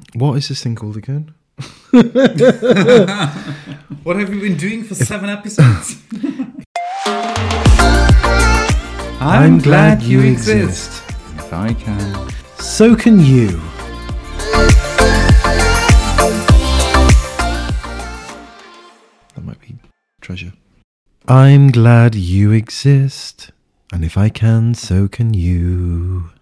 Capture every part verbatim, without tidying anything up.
What is this thing called again? What have you been doing for seven episodes? I'm glad you exist. If I can. So can you. That might be treasure. I'm glad you exist. And if I can, so can you.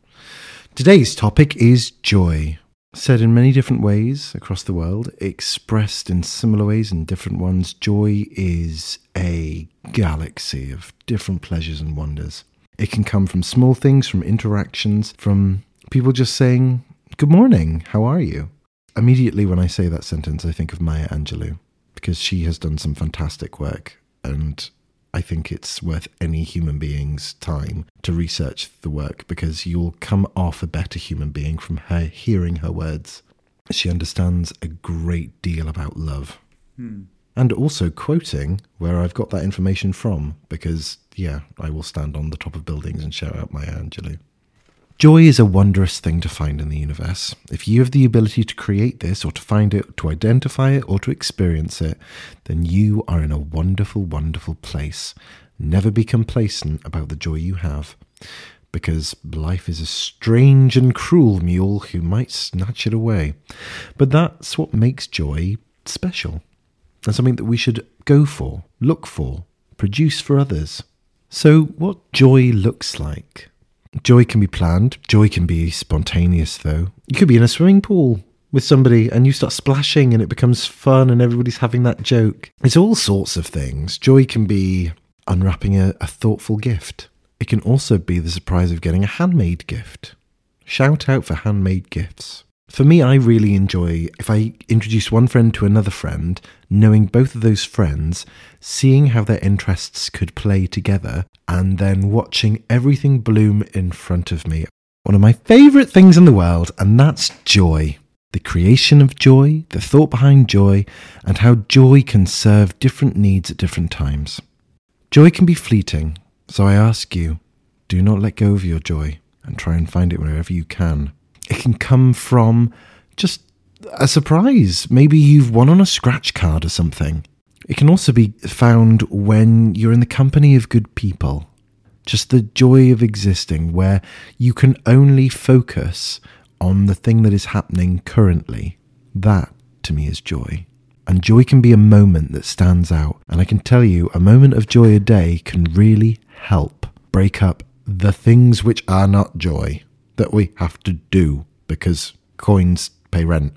Today's topic is joy. Said in many different ways across the world, expressed in similar ways in different ones, joy is a galaxy of different pleasures and wonders. It can come from small things, from interactions, from people just saying, "Good morning, how are you?" Immediately when I say that sentence, I think of Maya Angelou, because she has done some fantastic work, and I think it's worth any human being's time to research the work, because you'll come off a better human being from her hearing her words. She understands a great deal about love. Hmm. And also quoting where I've got that information from, because, yeah, I will stand on the top of buildings and shout out Maya Angelou. Joy is a wondrous thing to find in the universe. If you have the ability to create this, or to find it, to identify it, or to experience it, then you are in a wonderful, wonderful place. Never be complacent about the joy you have, because life is a strange and cruel mule who might snatch it away. But that's what makes joy special, and something that we should go for, look for, produce for others. So what joy looks like. Joy can be planned. Joy can be spontaneous, though. You could be in a swimming pool with somebody and you start splashing and it becomes fun and everybody's having that joke. It's all sorts of things. Joy can be unwrapping a, a thoughtful gift. It can also be the surprise of getting a handmade gift. Shout out for handmade gifts. For me, I really enjoy, if I introduce one friend to another friend, knowing both of those friends, seeing how their interests could play together, and then watching everything bloom in front of me. One of my favourite things in the world, and that's joy. The creation of joy, the thought behind joy, and how joy can serve different needs at different times. Joy can be fleeting, so I ask you, do not let go of your joy, and try and find it wherever you can. It can come from just a surprise. Maybe you've won on a scratch card or something. It can also be found when you're in the company of good people. Just the joy of existing, where you can only focus on the thing that is happening currently. That, to me, is joy. And joy can be a moment that stands out. And I can tell you, a moment of joy a day can really help break up the things which are not joy, that we have to do because coins pay rent.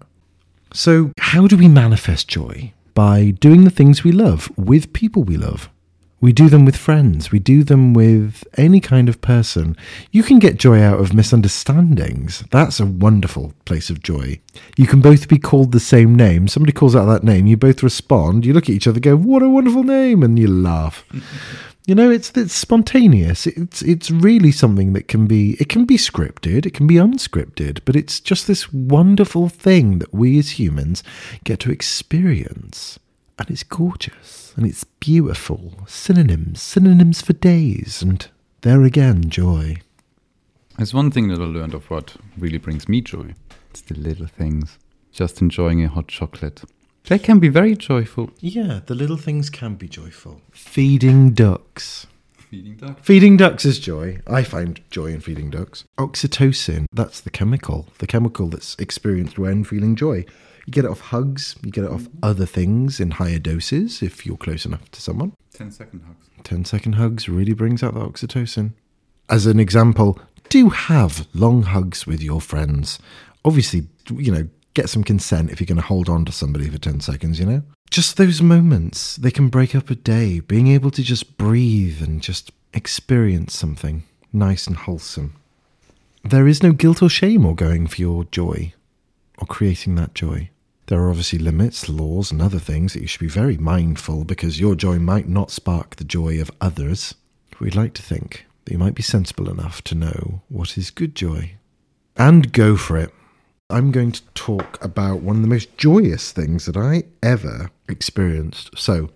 So how do we manifest joy? By doing the things we love with people we love. We do them with friends. We do them with any kind of person. You can get joy out of misunderstandings. That's a wonderful place of joy. You can both be called the same name. Somebody calls out that name. You both respond. You look at each other, go, "What a wonderful name," and you laugh. You know, it's it's spontaneous. It's it's really something that can be, it can be scripted, it can be unscripted, but it's just this wonderful thing that we as humans get to experience. And it's gorgeous, and it's beautiful. Synonyms, synonyms for days, and there again, joy. There's one thing that I learned of what really brings me joy. It's the little things. Just enjoying a hot chocolate. They can be very joyful. Yeah, the little things can be joyful. Feeding ducks. Feeding ducks. Feeding ducks is joy. I find joy in feeding ducks. Oxytocin, that's the chemical. The chemical that's experienced when feeling joy. You get it off hugs. You get it off other things in higher doses if you're close enough to someone. ten second hugs. ten second hugs really brings out the oxytocin. As an example, do have long hugs with your friends. Obviously, you know, get some consent if you're going to hold on to somebody for ten seconds, you know? Just those moments, they can break up a day. Being able to just breathe and just experience something nice and wholesome. There is no guilt or shame or going for your joy or creating that joy. There are obviously limits, laws and other things that you should be very mindful, because your joy might not spark the joy of others. We'd like to think that you might be sensible enough to know what is good joy. And go for it. I'm going to talk about one of the most joyous things that I ever experienced. So,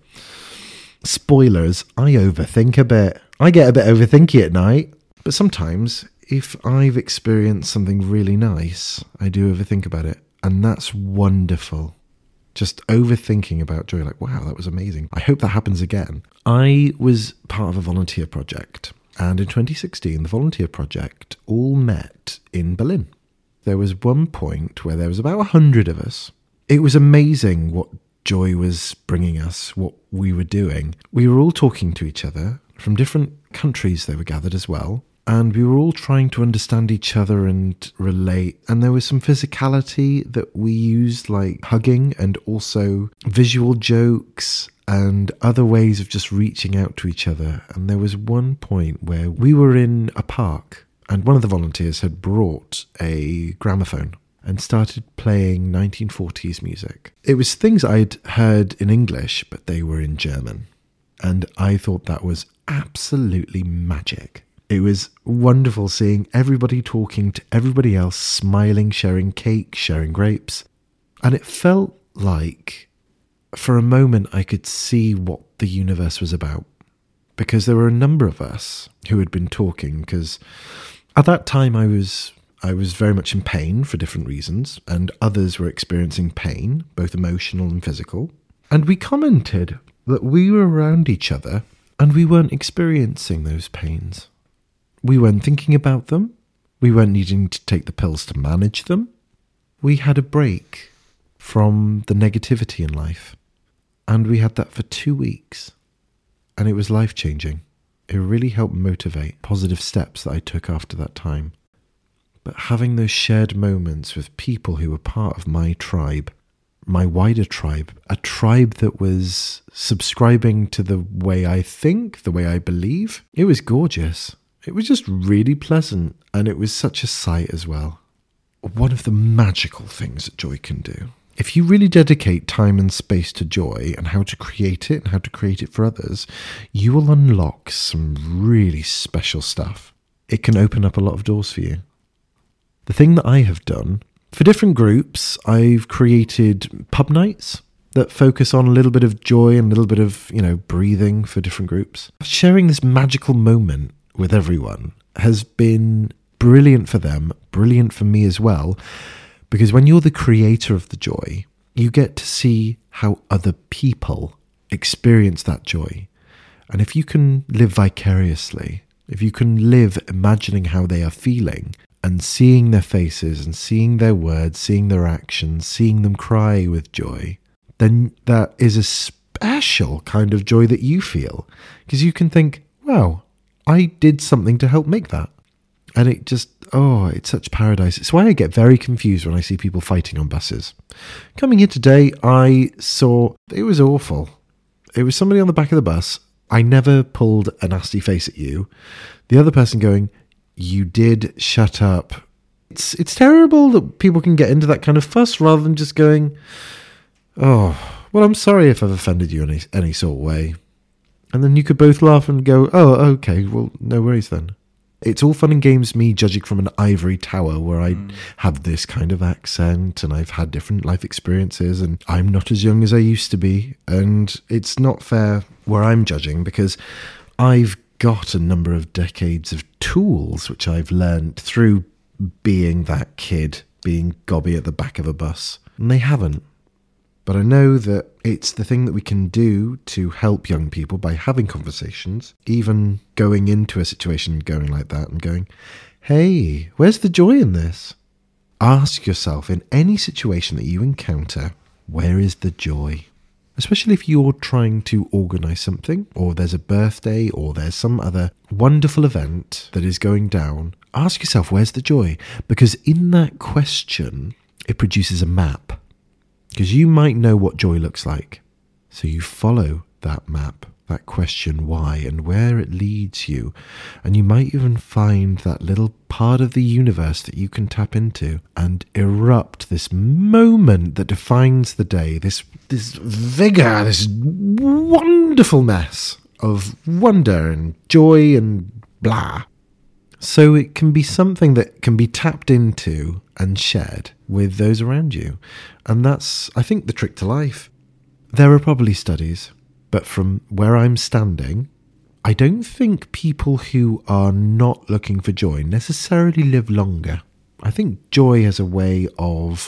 spoilers, I overthink a bit. I get a bit overthinky at night. But sometimes, if I've experienced something really nice, I do overthink about it. And that's wonderful. Just overthinking about joy, like, wow, that was amazing. I hope that happens again. I was part of a volunteer project. And in twenty sixteen, the volunteer project all met in Berlin. There was one point where there was about a hundred of us. It was amazing what joy was bringing us, what we were doing. We were all talking to each other from different countries. They were gathered as well. And we were all trying to understand each other and relate. And there was some physicality that we used, like hugging and also visual jokes and other ways of just reaching out to each other. And there was one point where we were in a park and one of the volunteers had brought a gramophone and started playing nineteen forties music. It was things I'd heard in English, but they were in German. And I thought that was absolutely magic. It was wonderful seeing everybody talking to everybody else, smiling, sharing cake, sharing grapes. And it felt like, for a moment, I could see what the universe was about. Because there were a number of us who had been talking, because at that time I was I was very much in pain for different reasons, and others were experiencing pain, both emotional and physical. And we commented that we were around each other and we weren't experiencing those pains. We weren't thinking about them. We weren't needing to take the pills to manage them. We had a break from the negativity in life. And we had that for two weeks. And it was life-changing. It really helped motivate positive steps that I took after that time. But having those shared moments with people who were part of my tribe, my wider tribe, a tribe that was subscribing to the way I think, the way I believe, it was gorgeous. It was just really pleasant, and it was such a sight as well. One of the magical things that joy can do. If you really dedicate time and space to joy and how to create it and how to create it for others, you will unlock some really special stuff. It can open up a lot of doors for you. The thing that I have done, for different groups, I've created pub nights that focus on a little bit of joy and a little bit of, you know, breathing for different groups. Sharing this magical moment with everyone has been brilliant for them, brilliant for me as well, because when you're the creator of the joy, you get to see how other people experience that joy. And if you can live vicariously, if you can live imagining how they are feeling and seeing their faces and seeing their words, seeing their actions, seeing them cry with joy, then that is a special kind of joy that you feel, because you can think, wow, I did something to help make that. And it just, oh, it's such paradise. It's why I get very confused when I see people fighting on buses. Coming here today, I saw, it was awful. It was somebody on the back of the bus. I never pulled a nasty face at you. The other person going, you did shut up. It's, it's terrible that people can get into that kind of fuss rather than just going, oh, well, I'm sorry if I've offended you in any, any sort of way. And then you could both laugh and go, oh, okay, well, no worries then. It's all fun and games me judging from an ivory tower where I mm. have this kind of accent and I've had different life experiences and I'm not as young as I used to be. And it's not fair where I'm judging because I've got a number of decades of tools which I've learned through being that kid, being gobby at the back of a bus. And they haven't. But I know that it's the thing that we can do to help young people by having conversations, even going into a situation going like that and going, hey, where's the joy in this? Ask yourself in any situation that you encounter, where is the joy? Especially if you're trying to organise something, or there's a birthday, or there's some other wonderful event that is going down. Ask yourself, where's the joy? Because in that question, it produces a map. Because you might know what joy looks like. So you follow that map, that question why and where it leads you. And you might even find that little part of the universe that you can tap into and erupt this moment that defines the day, this, this vigor, this wonderful mess of wonder and joy and blah. So it can be something that can be tapped into and shared with those around you. And that's, I think, the trick to life. There are probably studies, but from where I'm standing, I don't think people who are not looking for joy necessarily live longer. I think joy has a way of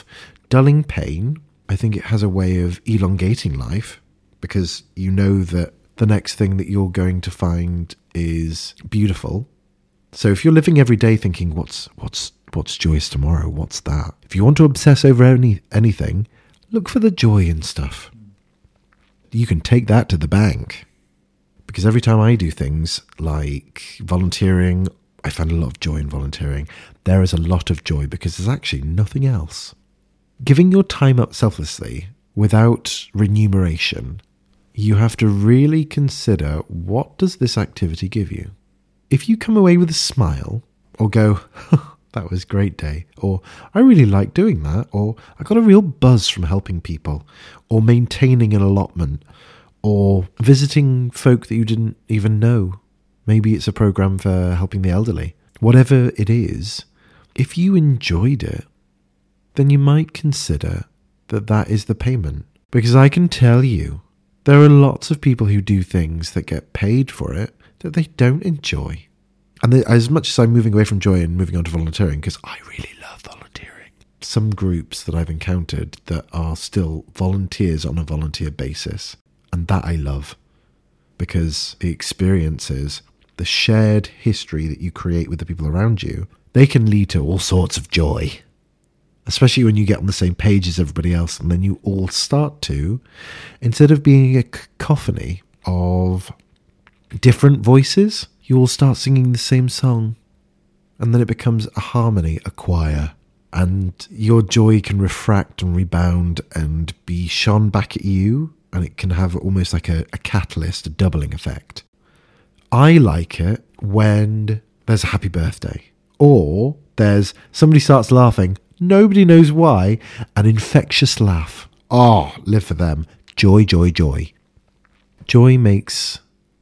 dulling pain. I think it has a way of elongating life because you know that the next thing that you're going to find is beautiful. So if you're living every day thinking, what's what's what's joyous tomorrow? What's that? If you want to obsess over any anything, look for the joy in stuff. You can take that to the bank. Because every time I do things like volunteering, I find a lot of joy in volunteering. There is a lot of joy because there's actually nothing else. Giving your time up selflessly without remuneration, you have to really consider, what does this activity give you? If you come away with a smile or go, that was a great day, or I really like doing that, or I got a real buzz from helping people, or maintaining an allotment, or visiting folk that you didn't even know. Maybe it's a program for helping the elderly. Whatever it is, if you enjoyed it, then you might consider that that is the payment. Because I can tell you, there are lots of people who do things that get paid for it that they don't enjoy. And they, as much as I'm moving away from joy and moving on to volunteering, because I really love volunteering, some groups that I've encountered that are still volunteers on a volunteer basis, and that I love, because the experiences, the shared history that you create with the people around you, they can lead to all sorts of joy. Especially when you get on the same page as everybody else, and then you all start to, instead of being a cacophony of different voices, you all start singing the same song. And then it becomes a harmony, a choir. And your joy can refract and rebound and be shone back at you. And it can have almost like a, a catalyst, a doubling effect. I like it when there's a happy birthday. Or there's somebody starts laughing. Nobody knows why. An infectious laugh. Oh, live for them. Joy, joy, joy. Joy makes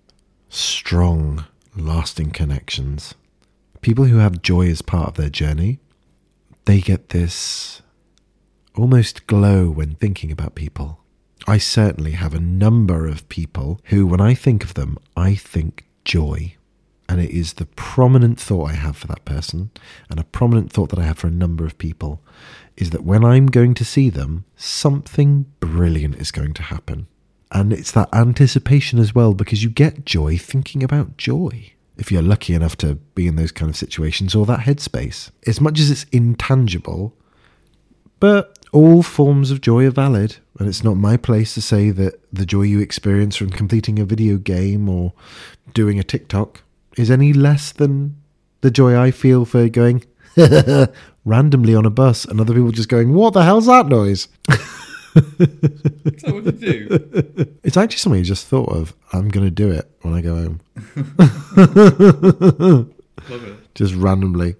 strong, lasting connections. People who have joy as part of their journey, they get this almost glow when thinking about people. I certainly have a number of people who, when I think of them, I think joy. And it is the prominent thought I have for that person, and a prominent thought that I have for a number of people, is that when I'm going to see them, something brilliant is going to happen. And it's that anticipation as well, because you get joy thinking about joy, if you're lucky enough to be in those kind of situations or that headspace. As much as it's intangible, but all forms of joy are valid, and it's not my place to say that the joy you experience from completing a video game or doing a TikTok is any less than the joy I feel for going randomly on a bus and other people just going, what the hell's that noise? So what do you do? It's actually something I just thought of. I'm going to do it when I go home. Love it. Just randomly.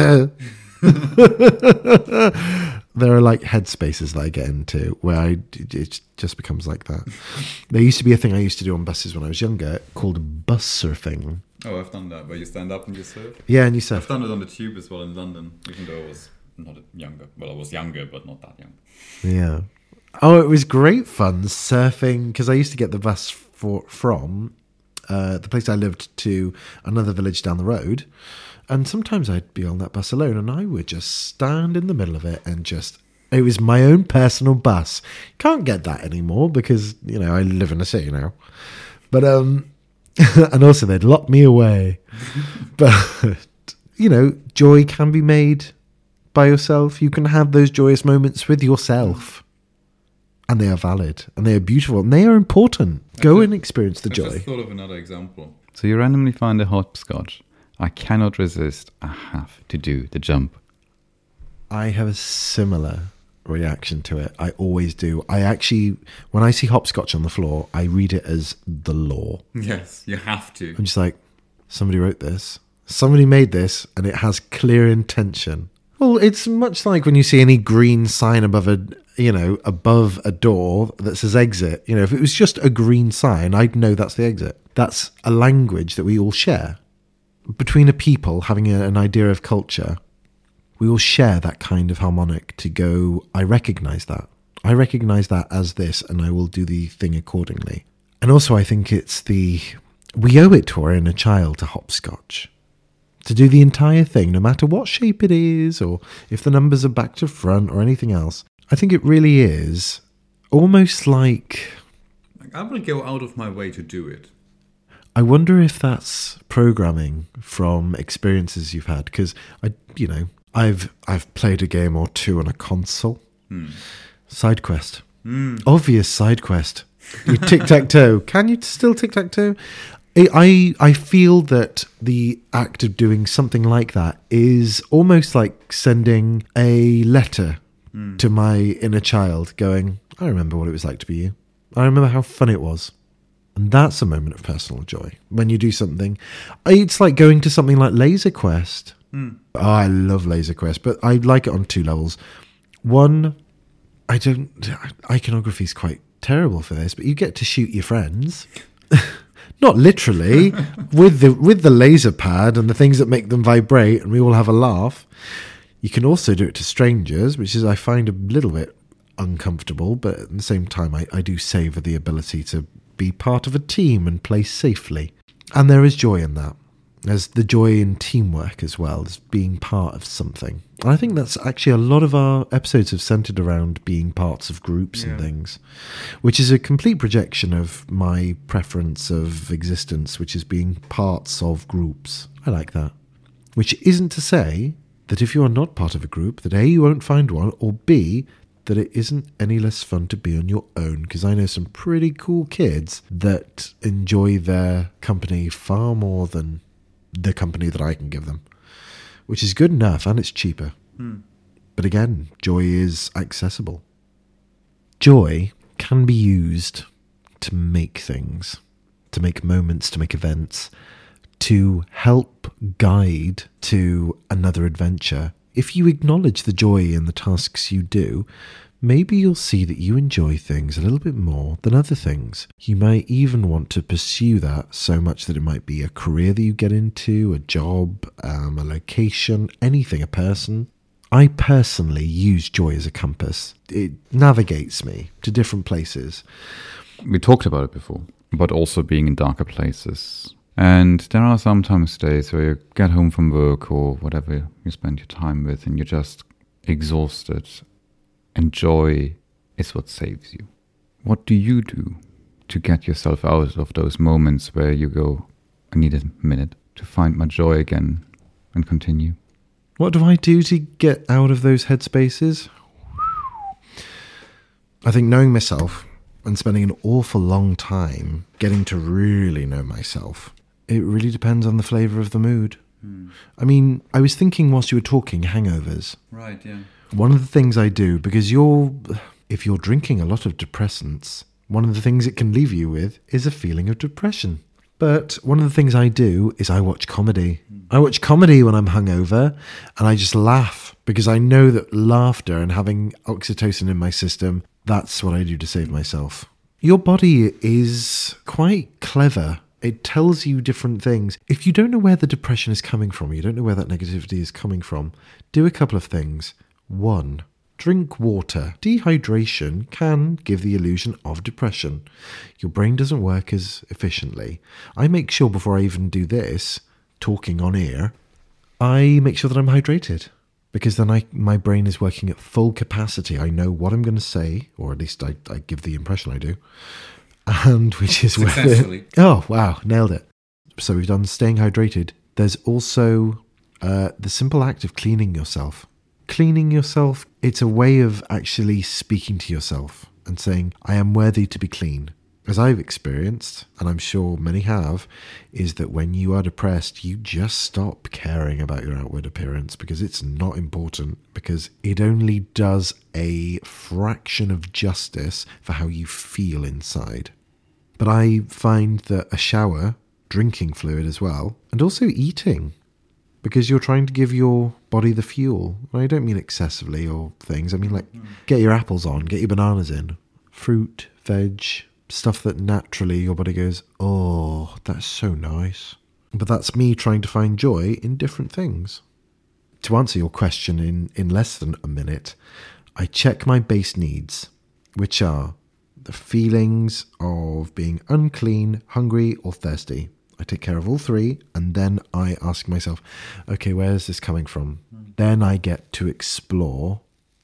There are like headspaces that I get into where I, it just becomes like that. There used to be a thing I used to do on buses when I was younger called bus surfing. Oh, I've done that, where you stand up and you surf. Yeah, and you surf. I've done it on the tube as well in London, even though I was not younger. Well, I was younger, but not that young. Yeah. Oh, it was great fun surfing, because I used to get the bus for from uh, the place I lived to another village down the road. And sometimes I'd be on that bus alone, and I would just stand in the middle of it and just... It was my own personal bus. Can't get that anymore because, you know, I live in a city now. But, um... and also they'd lock me away. But, you know, joy can be made by yourself. You can have those joyous moments with yourself. And they are valid. And they are beautiful. And they are important. Go just, and experience the I joy. I just thought of another example. So you randomly find a hopscotch. I cannot resist. I have to do the jump. I have a similar reaction to it. I always do. I actually, when I see hopscotch on the floor, I read it as the law. Yes, you have to. I'm just like, somebody wrote this. Somebody made this, and it has clear intention. Well, it's much like when you see any green sign above a, you know, above a door that says exit. You know, if it was just a green sign, I'd know that's the exit. That's a language that we all share. Between a people having a, an idea of culture, we all share that kind of harmonic to go, I recognise that. I recognise that as this, and I will do the thing accordingly. And also I think it's the... We owe it to our inner child to hopscotch. To do the entire thing, no matter what shape it is, or if the numbers are back to front or anything else. I think it really is almost like... Like, I will go out of my way to do it. I wonder if that's programming from experiences you've had, because I, you know, I've I've played a game or two on a console. Hmm. Side quest, Mm. obvious side quest. You tic tac toe. Can you still tic tac toe? I I feel that the act of doing something like that is almost like sending a letter Mm. to my inner child, going, "I remember what it was like to be you. I remember how fun it was." And that's a moment of personal joy when you do something. It's like going to something like Laser Quest. Mm. Oh, I love Laser Quest, but I like it on two levels. One, I don't... Iconography is quite terrible for this, but you get to shoot your friends. Not literally, with the with the laser pad and the things that make them vibrate, and we all have a laugh. You can also do it to strangers, which is, I find, a little bit uncomfortable, but at the same time, I, I do savour the ability to be part of a team and play safely. And there is joy in that. There's the joy in teamwork as well, as being part of something. And I think that's actually a lot of our episodes have centred around being parts of groups Yeah. and things, which is a complete projection of my preference of existence, which is being parts of groups. I like that. Which isn't to say that if you are not part of a group, that A, you won't find one, or B, that it isn't any less fun to be on your own, because I know some pretty cool kids that enjoy their company far more than the company that I can give them, which is good enough, and it's cheaper. Mm. But again, joy is accessible. Joy can be used to make things, to make moments, to make events, to help guide to another adventure. If you acknowledge the joy in the tasks you do, maybe you'll see that you enjoy things a little bit more than other things. You might even want to pursue that so much that it might be a career that you get into, a job, um, a location, anything, a person. I personally use joy as a compass. It navigates me to different places. We talked about it before, but also being in darker places. And there are sometimes days where you get home from work or whatever you spend your time with and you're just exhausted. And joy is what saves you. What do you do to get yourself out of those moments where you go, I need a minute to find my joy again and continue? What do I do to get out of those headspaces? I think knowing myself and spending an awful long time getting to really know myself, it really depends on the flavour of the mood. Hmm. I mean, I was thinking whilst you were talking, hangovers. Right, yeah. One of the things I do, because you're, if you're drinking a lot of depressants, one of the things it can leave you with is a feeling of depression. But one of the things I do is I watch comedy. I watch comedy when I'm hungover, and I just laugh, because I know that laughter and having oxytocin in my system, that's what I do to save myself. Your body is quite clever. It tells you different things. If you don't know where the depression is coming from, you don't know where that negativity is coming from, do a couple of things. One, drink water. Dehydration can give the illusion of depression. Your brain doesn't work as efficiently. I make sure before I even do this, talking on air, I make sure that I'm hydrated. Because then I, my brain is working at full capacity. I know what I'm going to say, or at least I, I give the impression I do. And which is worth it. Oh, wow, nailed it. So we've done staying hydrated. There's also uh, the simple act of cleaning yourself. Cleaning yourself, it's a way of actually speaking to yourself and saying, I am worthy to be clean. As I've experienced, and I'm sure many have, is that when you are depressed, you just stop caring about your outward appearance because it's not important, because it only does a fraction of justice for how you feel inside. But I find that a shower, drinking fluid as well, and also eating, because you're trying to give your body the fuel. And I don't mean excessively or things. I mean like get your apples on, get your bananas in, fruit, veg, stuff that naturally your body goes, oh, that's so nice. But that's me trying to find joy in different things. To answer your question in, in less than a minute, I check my base needs, which are the feelings of being unclean, hungry, or thirsty. I take care of all three, and then I ask myself, okay, where is this coming from? Mm. Then I get to explore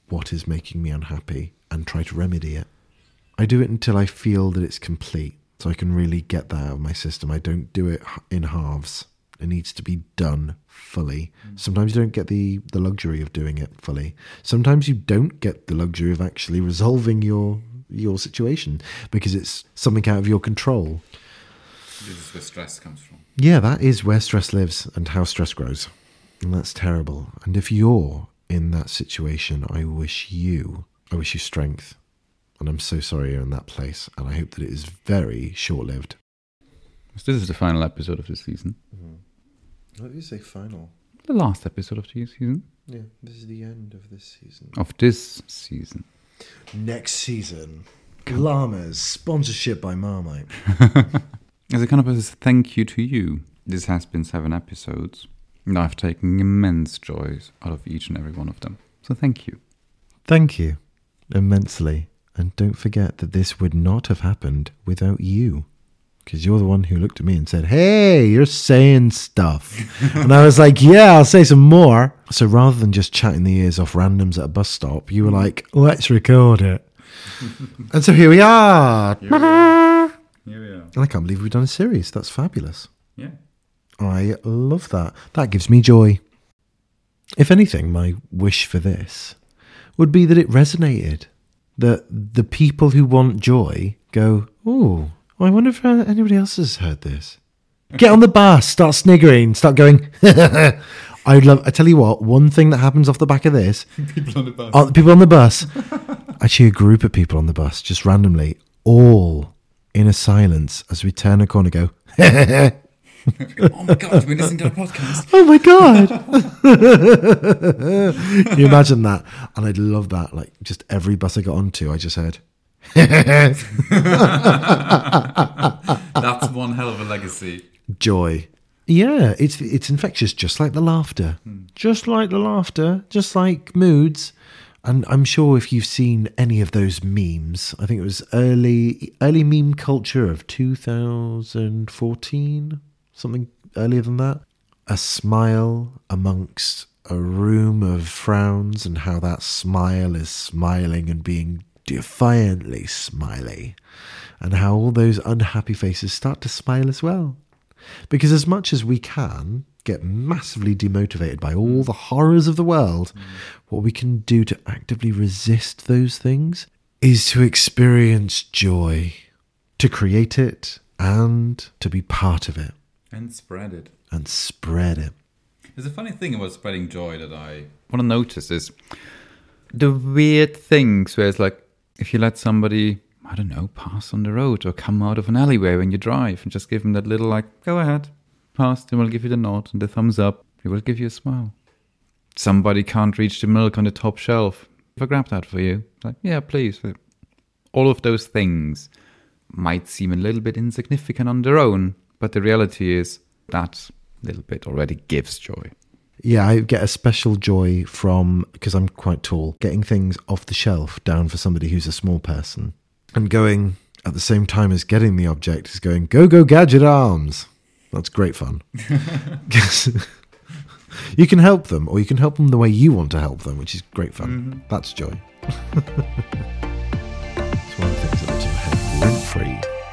what is making me unhappy and try to remedy it. I do it until I feel that it's complete, so I can really get that out of my system. I don't do it in halves. It needs to be done fully. Mm. Sometimes you don't get the, the luxury of doing it fully. Sometimes you don't get the luxury of actually resolving your your situation because it's something out of your control. This is where stress comes from. Yeah, that is where stress lives and how stress grows. And that's terrible. And if you're in that situation, I wish you, I wish you strength. And I'm so sorry you're in that place. And I hope that it is very short-lived. So this is the final episode of this season. Mm. What do you say final? The last episode of the season. Yeah, this is the end of this season. Of this season. Next season. Llamas, sponsorship by Marmite. As a kind of a thank you to you, this has been seven episodes. And I've taken immense joy out of each and every one of them. So thank you. Thank you. Immensely. And don't forget that this would not have happened without you. Because you're the one who looked at me and said, hey, you're saying stuff. And I was like, yeah, I'll say some more. So rather than just chatting the ears off randoms at a bus stop, you were like, let's record it. And so here we are. Here we are. Here we are. And I can't believe we've done a series. That's fabulous. Yeah. I love that. That gives me joy. If anything, my wish for this would be that it resonated. That the people who want joy go, oh, I wonder if uh, anybody else has heard this. Get on the bus, start sniggering, start going. I would love. I tell you what, one thing that happens off the back of this, people on the bus, are, people on the bus, actually a group of people on the bus, just randomly, all in a silence as we turn a corner, go. Oh my God, we're listening to a podcast. Oh my God. Can you imagine that? And I'd love that. Like just every bus I got onto, I just heard. That's one hell of a legacy. Joy. Yeah, it's it's infectious, just like the laughter. Hmm. Just like the laughter, just like moods. And I'm sure if you've seen any of those memes, I think it was early early meme culture of two thousand fourteen, something earlier than that. A smile amongst a room of frowns and how that smile is smiling and being defiantly smiley, and how all those unhappy faces start to smile as well. Because as much as we can get massively demotivated by all the horrors of the world, mm. what we can do to actively resist those things is to experience joy, to create it and to be part of it. And spread it. And spread it. There's a funny thing about spreading joy that I want to notice is the weird things where it's like, if you let somebody, I don't know, pass on the road or come out of an alleyway when you drive and just give them that little like, go ahead, pass, they will give you the nod and the thumbs up. They will give you a smile. Somebody can't reach the milk on the top shelf. If I grab that for you, like, yeah, please. All of those things might seem a little bit insignificant on their own, but the reality is that little bit already gives joy. Yeah, I get a special joy from, because I'm quite tall, getting things off the shelf down for somebody who's a small person. And going, at the same time as getting the object, is going, go, go, gadget arms. That's great fun. You can help them, or you can help them the way you want to help them, which is great fun. Mm-hmm. That's joy. It's one of the things that lets your head rent-free.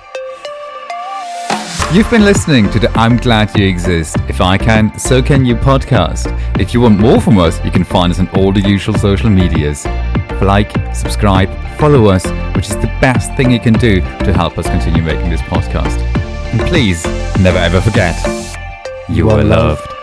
You've been listening to the I'm Glad You Exist. If I can, so can you podcast. If you want more from us, you can find us on all the usual social medias. Like, subscribe, follow us, which is the best thing you can do to help us continue making this podcast. And please, never ever forget, you, you are loved. loved.